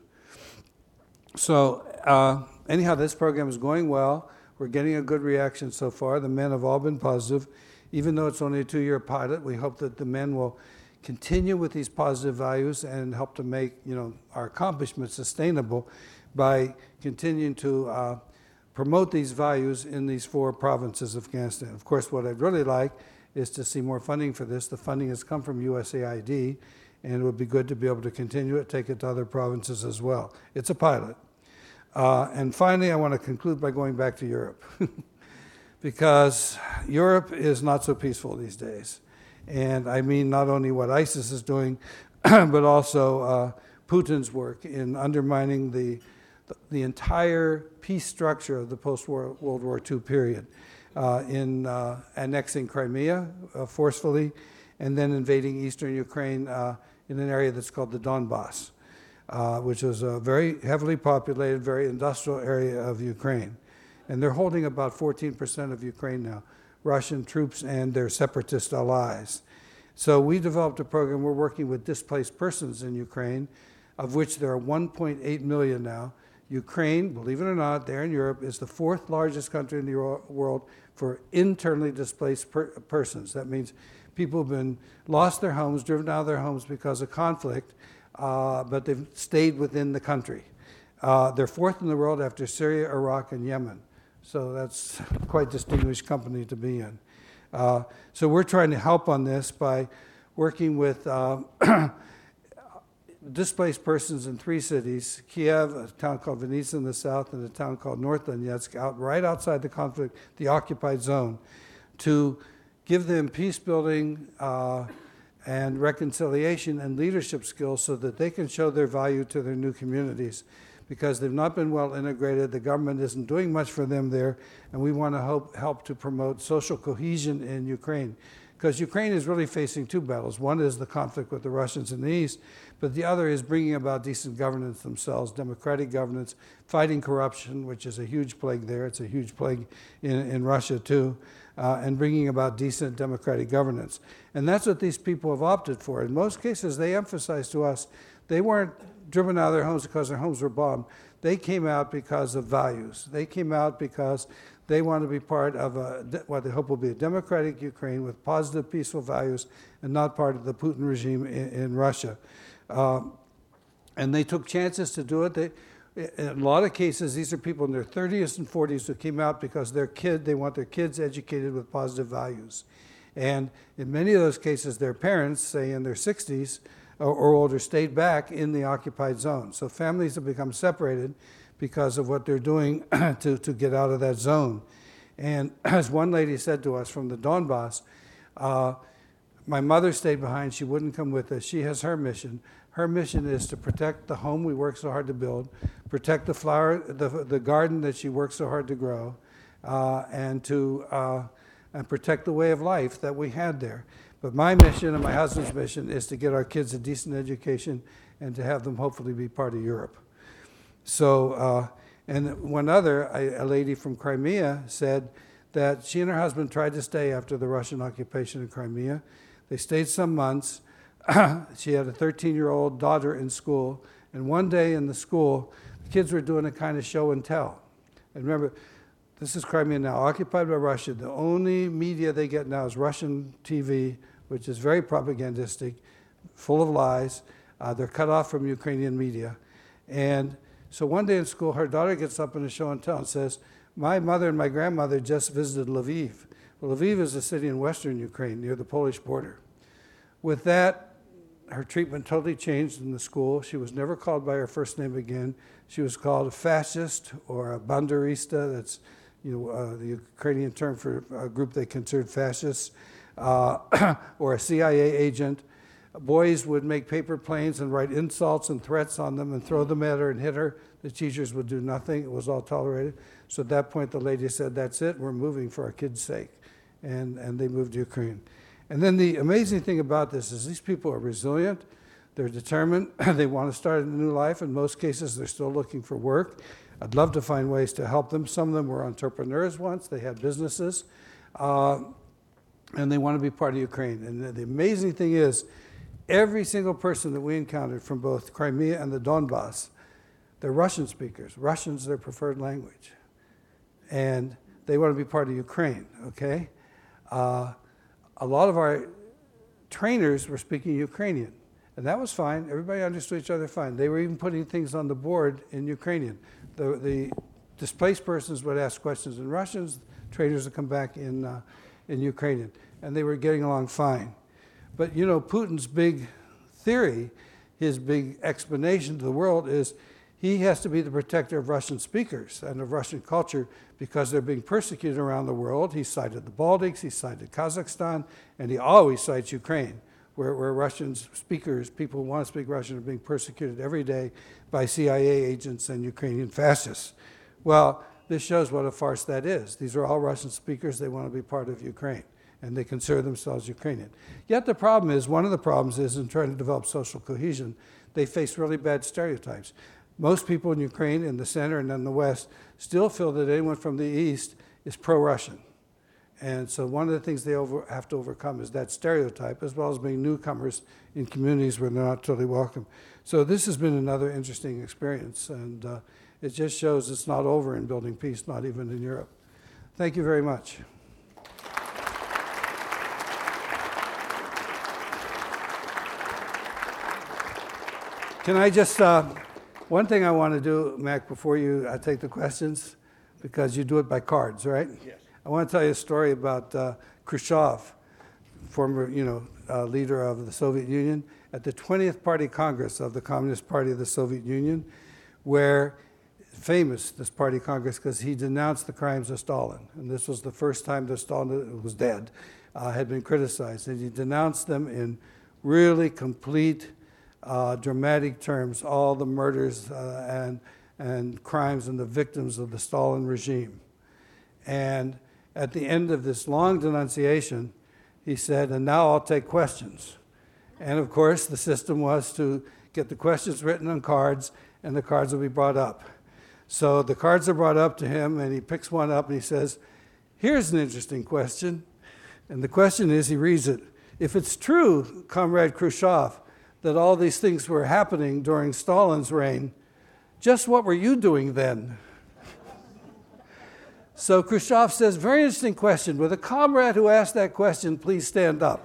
So uh, anyhow, this program is going well. We're getting a good reaction so far. The men have all been positive. Even though it's only a two-year pilot, we hope that the men will continue with these positive values and help to make, you know, our accomplishments sustainable by continuing to uh, promote these values in these four provinces of Afghanistan. Of course, what I'd really like is to see more funding for this. The funding has come from U S A I D, and it would be good to be able to continue it, take it to other provinces as well. It's a pilot. Uh, and finally, I want to conclude by going back to Europe, because Europe is not so peaceful these days. And I mean not only what ISIS is doing, but also uh, Putin's work in undermining the, the entire peace structure of the post-World War Two period, uh, in uh, annexing Crimea uh, forcefully, and then invading eastern Ukraine uh, in an area that's called the Donbass, uh, which is a very heavily populated, very industrial area of Ukraine. And they're holding about fourteen percent of Ukraine now, Russian troops and their separatist allies. So we developed a program. We're working with displaced persons in Ukraine, of which there are one point eight million now. Ukraine, believe it or not, there in Europe, is the fourth largest country in the world for internally displaced per persons. That means people have been lost their homes, driven out of their homes because of conflict, uh, but they've stayed within the country. Uh, they're fourth in the world after Syria, Iraq, and Yemen. So that's quite distinguished company to be in. Uh, so we're trying to help on this by working with uh, displaced persons in three cities: Kiev, a town called Vinnytsia in the south, and a town called North Donetsk, out right outside the conflict, the occupied zone, to give them peace building uh, and reconciliation and leadership skills so that they can show their value to their new communities, because they've not been well integrated. The government isn't doing much for them there, and we want to help, help to promote social cohesion in Ukraine. Because Ukraine is really facing two battles. One is the conflict with the Russians in the east, but the other is bringing about decent governance themselves, democratic governance, fighting corruption, which is a huge plague there. It's a huge plague in, in Russia too, uh, and bringing about decent democratic governance. And that's what these people have opted for. In most cases, they emphasize to us, they weren't driven out of their homes because their homes were bombed. They came out because of values. They came out because they want to be part of a, what they hope will be a democratic Ukraine with positive, peaceful values, and not part of the Putin regime in, in Russia. Um, and they took chances to do it. They, in a lot of cases, these are people in their thirties and forties who came out because their kid, they want their kids educated with positive values. And in many of those cases, their parents, say in their sixties or, or older, stayed back in the occupied zone. So families have become separated because of what they're doing to, to get out of that zone. And as one lady said to us from the Donbass, uh, my mother stayed behind. She wouldn't come with us. She has her mission. Her mission is to protect the home we work so hard to build, protect the flower, the, the garden that she works so hard to grow, uh, and to uh, and protect the way of life that we had there. But my mission and my husband's mission is to get our kids a decent education and to have them hopefully be part of Europe. So, uh, and one other, a, a lady from Crimea said that she and her husband tried to stay after the Russian occupation of Crimea. They stayed some months. She had a thirteen-year-old daughter in school, and one day in the school, the kids were doing a kind of show and tell. And remember, this is Crimea now, occupied by Russia. The only media they get now is Russian T V, which is very propagandistic, full of lies. Uh, they're cut off from Ukrainian media. And so one day in school, her daughter gets up in a show and tell and says, my mother and my grandmother just visited Lviv. Well, Lviv is a city in western Ukraine near the Polish border. With that, her treatment totally changed in the school. She was never called by her first name again. She was called a fascist or a banderista. That's you know, uh, the Ukrainian term for a group they considered fascists, uh, or a C I A agent. Boys would make paper planes and write insults and threats on them and throw them at her and hit her. The teachers would do nothing. It was all tolerated. So at that point, the lady said, that's it. We're moving for our kids' sake. And, and they moved to Ukraine. And then the amazing thing about this is these people are resilient. They're determined. They want to start a new life. In most cases, they're still looking for work. I'd love to find ways to help them. Some of them were entrepreneurs once. They had businesses. Uh, and they want to be part of Ukraine. And the, the amazing thing is, every single person that we encountered from both Crimea and the Donbass, they're Russian speakers. Russian's their preferred language. And they want to be part of Ukraine, okay? Uh, a lot of our trainers were speaking Ukrainian, and that was fine. Everybody understood each other fine. They were even putting things on the board in Ukrainian. The, the displaced persons would ask questions in Russian, trainers would come back in, uh, in Ukrainian, and they were getting along fine. But you know, Putin's big theory, his big explanation to the world is he has to be the protector of Russian speakers and of Russian culture because they're being persecuted around the world. He cited the Baltics, he cited Kazakhstan, and he always cites Ukraine, where, where Russian speakers, people who want to speak Russian, are being persecuted every day by C I A agents and Ukrainian fascists. Well, this shows what a farce that is. These are all Russian speakers. They want to be part of Ukraine, and they consider themselves Ukrainian. Yet the problem is, one of the problems is in trying to develop social cohesion, they face really bad stereotypes. Most people in Ukraine, in the center and in the West, still feel that anyone from the East is pro-Russian. And so one of the things they over, have to overcome is that stereotype, as well as being newcomers in communities where they're not totally welcome. So this has been another interesting experience, and uh, it just shows it's not over in building peace, not even in Europe. Thank you very much. Can I just, uh, one thing I want to do, Mac, before you uh, take the questions, because you do it by cards, right? Yes. I want to tell you a story about uh, Khrushchev, former, you know, uh, leader of the Soviet Union, at the twentieth Party Congress of the Communist Party of the Soviet Union, where famous, this party Congress, because he denounced the crimes of Stalin. And this was the first time that Stalin was dead, uh, had been criticized. And he denounced them in really complete, uh, dramatic terms, all the murders uh, and, and crimes and the victims of the Stalin regime. And at the end of this long denunciation, he said, and now I'll take questions. And of course, the system was to get the questions written on cards, and the cards will be brought up. So the cards are brought up to him, and he picks one up, and he says, here's an interesting question. And the question is, he reads it, if it's true, Comrade Khrushchev, that all these things were happening during Stalin's reign, just what were you doing then? So Khrushchev says, very interesting question. With a comrade who asked that question, please stand up.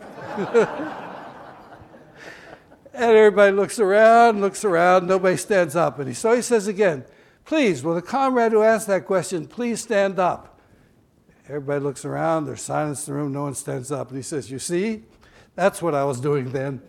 And everybody looks around, looks around, nobody stands up. And he, so he says again, please, with a comrade who asked that question, please stand up. Everybody looks around, there's silence in the room, no one stands up. And he says, you see, that's what I was doing then.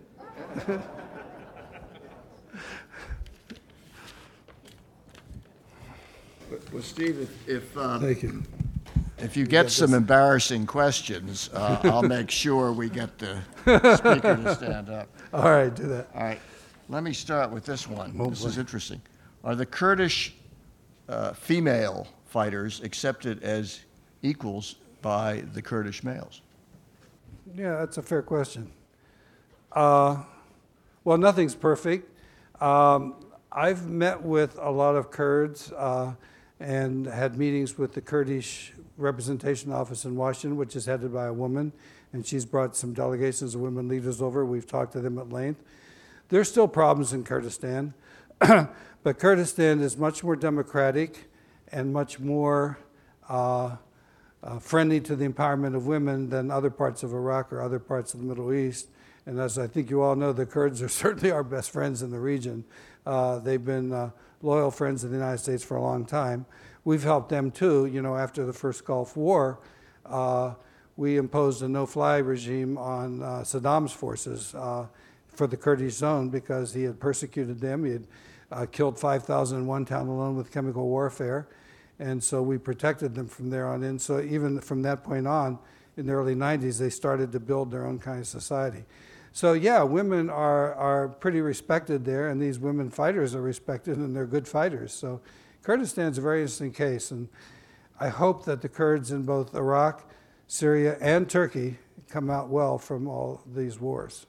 Well, Steve, if, if, uh, Thank you. if you get some embarrassing questions, uh, I'll make sure we get the speaker to stand up. All right, do that. All right, let me start with this one. Oh, this boy. is interesting. Are the Kurdish uh, female fighters accepted as equals by the Kurdish males? Yeah, that's a fair question. Uh, well, nothing's perfect. Um, I've met with a lot of Kurds uh, and had meetings with the Kurdish Representation Office in Washington, which is headed by a woman, and she's brought some delegations of women leaders over. We've talked to them at length. There's still problems in Kurdistan, but Kurdistan is much more democratic and much more uh, uh, friendly to the empowerment of women than other parts of Iraq or other parts of the Middle East. And as I think you all know, the Kurds are certainly our best friends in the region. Uh, they've been uh, loyal friends of the United States for a long time. We've helped them too. You know, after the first Gulf War, uh, we imposed a no-fly regime on uh, Saddam's forces uh, for the Kurdish zone because he had persecuted them. He had uh, killed five thousand in one town alone with chemical warfare. And so we protected them from there on in. So even from that point on, in the early nineties, they started to build their own kind of society. So yeah, women are, are pretty respected there, and these women fighters are respected, and they're good fighters. So Kurdistan's a very interesting case, and I hope that the Kurds in both Iraq, Syria, and Turkey come out well from all these wars.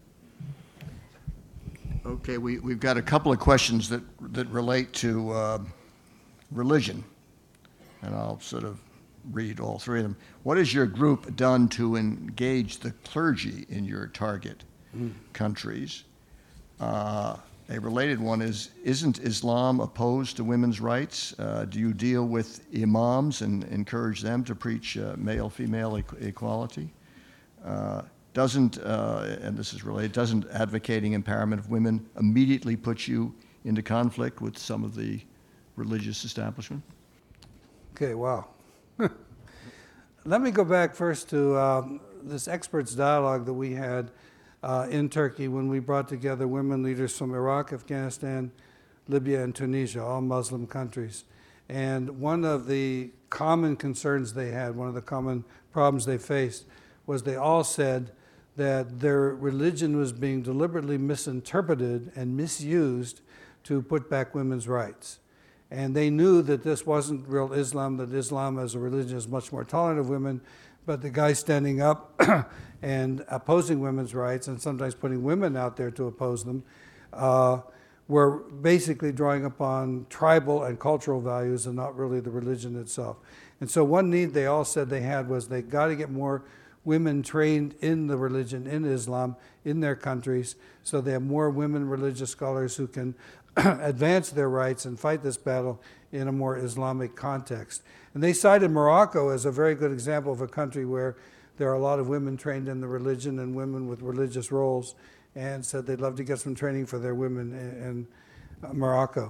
Okay, we, we've got a couple of questions that, that relate to uh, religion, and I'll sort of read all three of them. What has your group done to engage the clergy in your target mm. countries? Uh, a related one is, isn't Islam opposed to women's rights? Uh, do you deal with imams and encourage them to preach uh, male-female e- equality? Uh, doesn't, uh, and this is related, doesn't advocating empowerment of women immediately put you into conflict with some of the religious establishment? Okay, wow. Let me go back first to um, this experts dialogue that we had uh, in Turkey when we brought together women leaders from Iraq, Afghanistan, Libya, and Tunisia, all Muslim countries. And one of the common concerns they had, one of the common problems they faced, was they all said that their religion was being deliberately misinterpreted and misused to put back women's rights. And they knew that this wasn't real Islam, that Islam as a religion is much more tolerant of women, but the guys standing up and opposing women's rights and sometimes putting women out there to oppose them uh, were basically drawing upon tribal and cultural values and not really the religion itself. And so one need they all said they had was they got to get more women trained in the religion, in Islam, in their countries, so they have more women religious scholars who can advance their rights and fight this battle in a more Islamic context. And they cited Morocco as a very good example of a country where there are a lot of women trained in the religion and women with religious roles, and said they'd love to get some training for their women in, in uh, Morocco.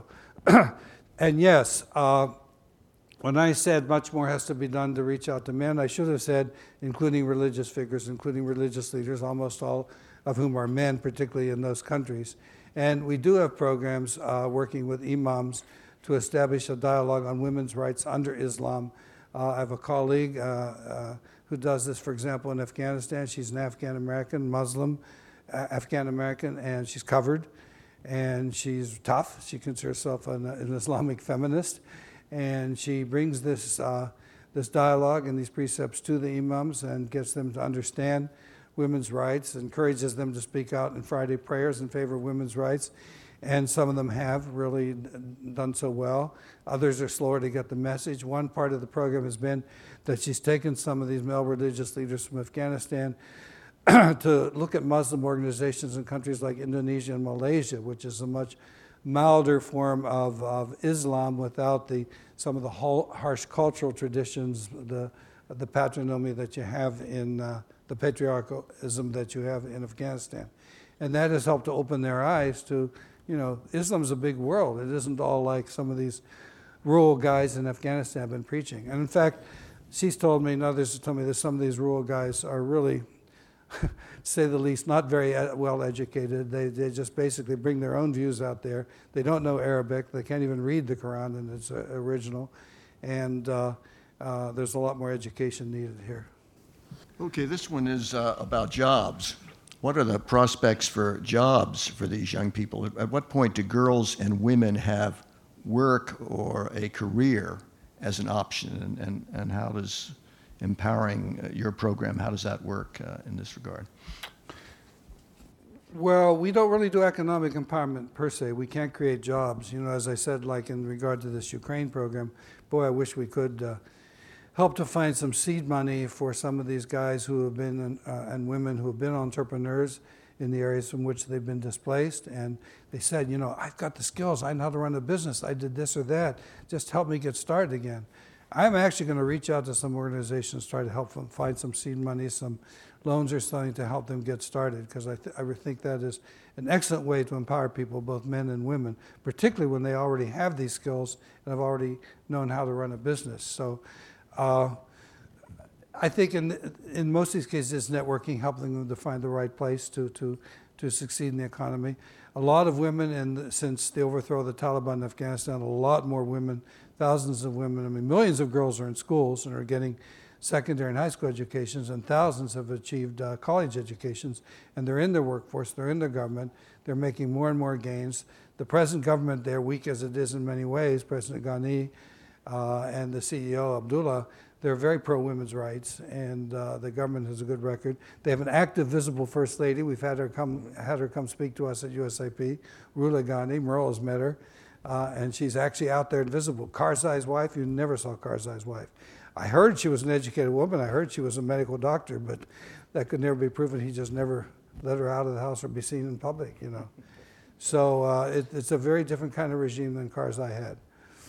And yes, uh, when I said much more has to be done to reach out to men, I should have said including religious figures, including religious leaders, almost all of whom are men, particularly in those countries. And we do have programs uh, working with imams to establish a dialogue on women's rights under Islam. Uh, I have a colleague uh, uh, who does this, for example, in Afghanistan. She's an Afghan-American Muslim, uh, Afghan-American, and she's covered. And she's tough. She considers herself an, an Islamic feminist. And she brings this, uh, this dialogue and these precepts to the imams and gets them to understand women's rights, encourages them to speak out in Friday prayers in favor of women's rights. And some of them have really done so well. Others are slower to get the message. One part of the program has been that she's taken some of these male religious leaders from Afghanistan to look at Muslim organizations in countries like Indonesia and Malaysia, which is a much milder form of, of Islam without the some of the harsh cultural traditions, the the patronymy that you have in uh, the patriarchalism that you have in Afghanistan. And that has helped to open their eyes to, you know, Islam's a big world. It isn't all like some of these rural guys in Afghanistan have been preaching. And in fact, she's told me, and others have told me that some of these rural guys are really, to say the least, not very well educated. They, they just basically bring their own views out there. They don't know Arabic. They can't even read the Quran in its uh, original. And uh, uh, there's a lot more education needed here. Okay, this one is uh, about jobs. What are the prospects for jobs for these young people? At what point do girls and women have work or a career as an option? And, and, and how does empowering uh, your program, how does that work uh, in this regard? Well, we don't really do economic empowerment per se. We can't create jobs. You know, as I said, like in regard to this Ukraine program, boy, I wish we could uh, help to find some seed money for some of these guys who have been, uh, and women who have been entrepreneurs in the areas from which they've been displaced. And they said, you know, I've got the skills. I know how to run a business. I did this or that. Just help me get started again. I'm actually going to reach out to some organizations, try to help them find some seed money, some loans or something to help them get started, because I, th- I think that is an excellent way to empower people, both men and women, particularly when they already have these skills and have already known how to run a business. So uh, I think in in most of these cases, it's networking, helping them to find the right place to, to, to succeed in the economy. A lot of women, and since the overthrow of the Taliban in Afghanistan, a lot more women, thousands of women, I mean, millions of girls are in schools and are getting secondary and high school educations, and thousands have achieved uh, college educations, and they're in the workforce, they're in the government, they're making more and more gains. The present government there, weak as it is in many ways, President Ghani uh, and the C E O, Abdullah, they're very pro-women's rights, and uh, the government has a good record. They have an active, visible First Lady. We've had her come had her come speak to us at U S I P, Ruhollah Gandhi. Merle has met her, uh, and she's actually out there and visible. Karzai's wife, you never saw Karzai's wife. I heard she was an educated woman. I heard she was a medical doctor, but that could never be proven. He just never let her out of the house or be seen in public, you know. So uh, it, it's a very different kind of regime than Karzai had.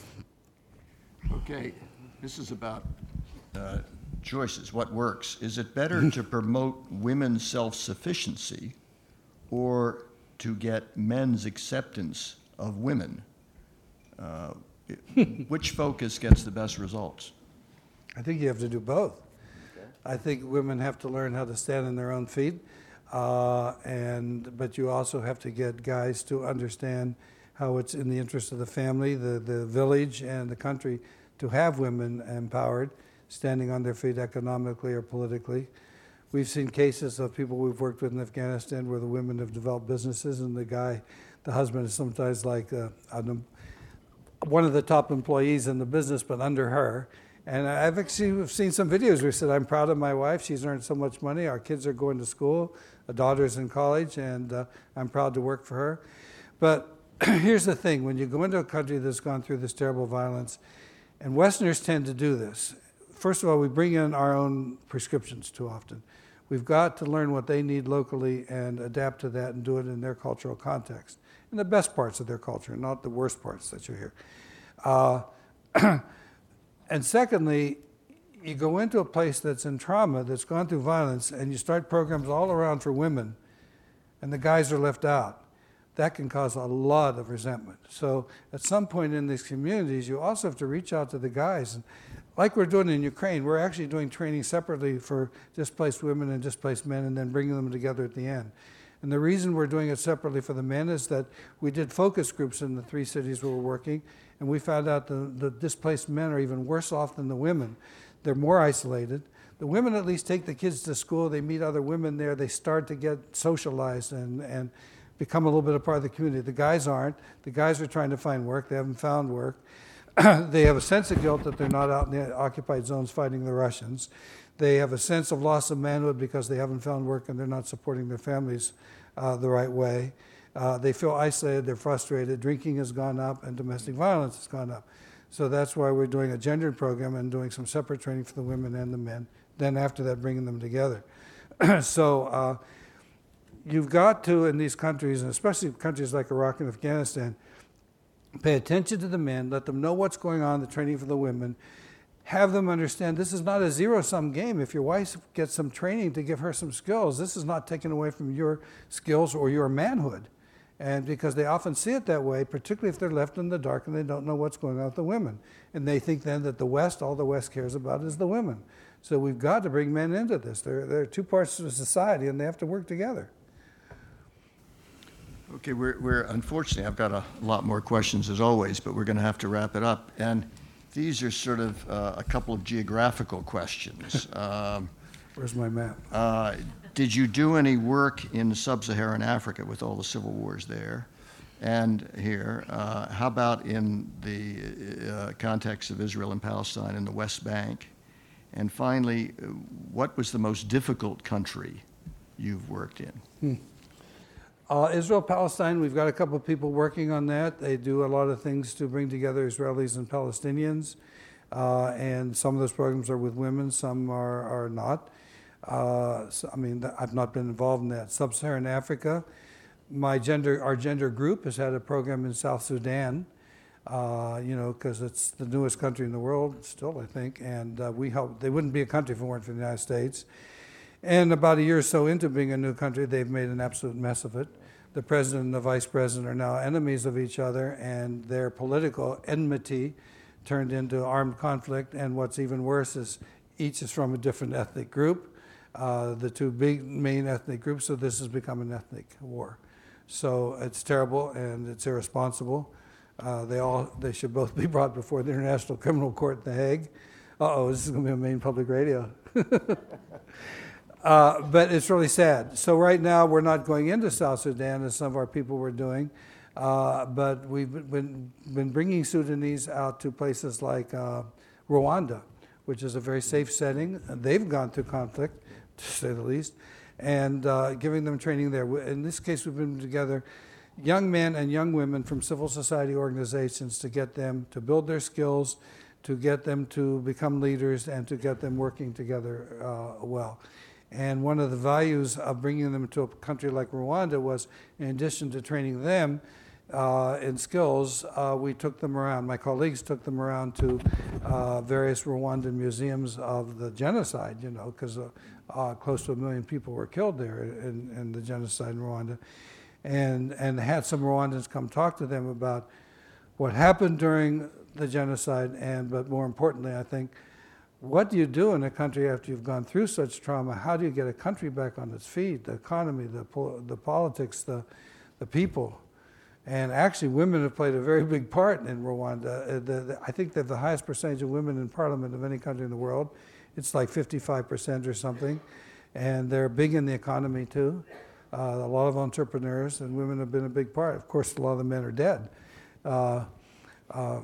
Okay, this is about uh, choices, what works. Is it better to promote women's self-sufficiency or to get men's acceptance of women? Uh, which focus gets the best results? I think you have to do both. Okay. I think women have to learn how to stand on their own feet. Uh, and but you also have to get guys to understand how it's in the interest of the family, the, the village, and the country to have women empowered, standing on their feet economically or politically. We've seen cases of people we've worked with in Afghanistan where the women have developed businesses, and the guy, the husband, is sometimes like a, a, one of the top employees in the business, but under her. And I've actually seen some videos where he said, I'm proud of my wife. She's earned so much money. Our kids are going to school. A daughter's in college, and uh, I'm proud to work for her. But here's the thing. When you go into a country that's gone through this terrible violence, and Westerners tend to do this, first of all, we bring in our own prescriptions too often. We've got to learn what they need locally and adapt to that and do it in their cultural context, in the best parts of their culture, not the worst parts that you hear. Uh, and secondly, you go into a place that's in trauma, that's gone through violence, and you start programs all around for women, and the guys are left out. That can cause a lot of resentment. So at some point in these communities, you also have to reach out to the guys. And like we're doing in Ukraine, we're actually doing training separately for displaced women and displaced men, and then bringing them together at the end. And the reason we're doing it separately for the men is that we did focus groups in the three cities where we're working, and we found out the, the displaced men are even worse off than the women. They're more isolated. The women at least take the kids to school. They meet other women there. They start to get socialized and, and become a little bit a part of the community. The guys aren't. The guys are trying to find work. They haven't found work. They have a sense of guilt that they're not out in the occupied zones fighting the Russians. They have a sense of loss of manhood because they haven't found work and they're not supporting their families uh, the right way. Uh, they feel isolated, they're frustrated. Drinking has gone up and domestic violence has gone up. So that's why we're doing a gendered program and doing some separate training for the women and the men. Then after that, bringing them together. so uh, you've got to, in these countries, and especially countries like Iraq and Afghanistan, pay attention to the men, let them know what's going on, the training for the women, have them understand this is not a zero-sum game. If your wife gets some training to give her some skills, this is not taken away from your skills or your manhood. And because they often see it that way, particularly if they're left in the dark and they don't know what's going on with the women. And they think then that the West, all the West cares about is the women. So we've got to bring men into this. They're, they're two parts of society and they have to work together. Okay, we're, we're unfortunately, I've got a lot more questions as always, but we're going to have to wrap it up. And these are sort of uh, a couple of geographical questions. um, Where's my map? Uh, did you do any work in sub-Saharan Africa with all the civil wars there? And here, uh, how about in the uh, context of Israel and Palestine in the West Bank? And finally, what was the most difficult country you've worked in? Hmm. Uh, Israel, Palestine, we've got a couple of people working on that. They do a lot of things to bring together Israelis and Palestinians. Uh, and some of those programs are with women, some are, are not. Uh, so, I mean, I've not been involved in that. Sub-Saharan Africa, my gender, our gender group has had a program in South Sudan, uh, you know, because it's the newest country in the world still, I think. And uh, we help, they wouldn't be a country if it weren't for the United States. And about a year or so into being a new country, they've made an absolute mess of it. The president and the vice president are now enemies of each other, and their political enmity turned into armed conflict. And what's even worse is each is from a different ethnic group, uh, the two big main ethnic groups, so this has become an ethnic war. So it's terrible and it's irresponsible. Uh, they all they should both be brought before the International Criminal Court in The Hague. Uh-oh, this is going to be on Maine Public Radio. Uh, but it's really sad. So right now we're not going into South Sudan as some of our people were doing, uh, but we've been, been bringing Sudanese out to places like uh, Rwanda, which is a very safe setting. They've gone through conflict, to say the least, and uh, giving them training there. In this case, we've been together young men and young women from civil society organizations to get them to build their skills, to get them to become leaders, and to get them working together uh, well. And one of the values of bringing them to a country like Rwanda was, in addition to training them uh, in skills, uh, we took them around, my colleagues took them around to uh, various Rwandan museums of the genocide, you know, because uh, uh, close to a million people were killed there in, in the genocide in Rwanda. And, and had some Rwandans come talk to them about what happened during the genocide, and but more importantly, I think, what do you do in a country after you've gone through such trauma? How do you get a country back on its feet? The economy, the po- the politics, the the people, and actually, women have played a very big part in Rwanda. Uh, the, the, I think they have the highest percentage of women in parliament of any country in the world. It's like fifty-five percent or something, and they're big in the economy too. Uh, a lot of entrepreneurs, and women have been a big part. Of course, a lot of the men are dead. Uh, uh,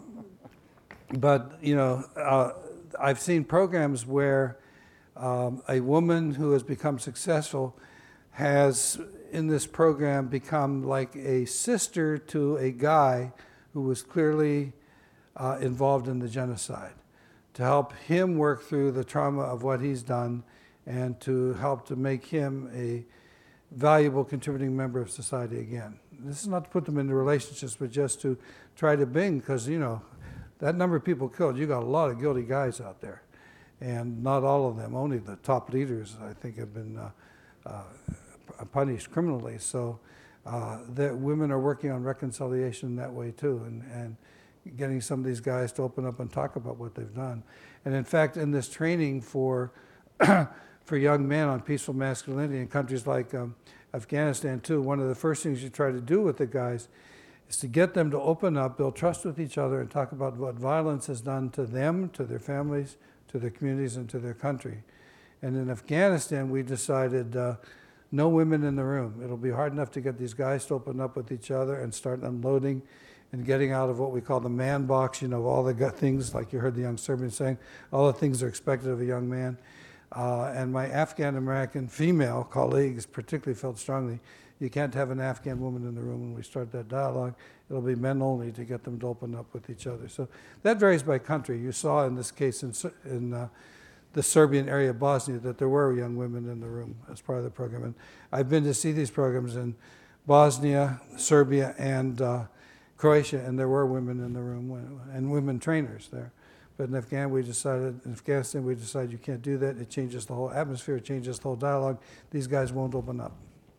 but you know. Uh, I've seen programs where um, a woman who has become successful has, in this program, become like a sister to a guy who was clearly uh, involved in the genocide, to help him work through the trauma of what he's done and to help to make him a valuable contributing member of society again. This is not to put them into relationships, but just to try to bring, because, you know, that number of people killed, you got a lot of guilty guys out there. And not all of them, only the top leaders, I think, have been uh, uh, punished criminally. So uh, that women are working on reconciliation that way too, and, and getting some of these guys to open up and talk about what they've done. And in fact, in this training for, for young men on peaceful masculinity in countries like um, Afghanistan too, one of the first things you try to do with the guys is to get them to open up, build trust with each other, and talk about what violence has done to them, to their families, to their communities, and to their country. And in Afghanistan, we decided uh, no women in the room. It'll be hard enough to get these guys to open up with each other and start unloading and getting out of what we call the man box, you know, all the things, like you heard the young Serbian saying, all the things that are expected of a young man. Uh, and my Afghan-American female colleagues particularly felt strongly, you can't have an Afghan woman in the room when we start that dialogue. It'll be men only to get them to open up with each other. So that varies by country. You saw in this case in, in uh, the Serbian area of Bosnia that there were young women in the room as part of the program. And I've been to see these programs in Bosnia, Serbia, and uh, Croatia, and there were women in the room and women trainers there. But in Afghan, we decided, in Afghanistan, we decided you can't do that. It changes the whole atmosphere, it changes the whole dialogue. These guys won't open up.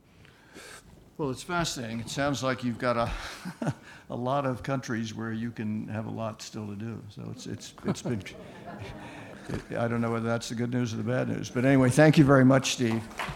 Well, it's fascinating. It sounds like you've got a a lot of countries where you can have a lot still to do. So it's it's it's been. It, I don't know whether that's the good news or the bad news, but anyway, thank you very much, Steve.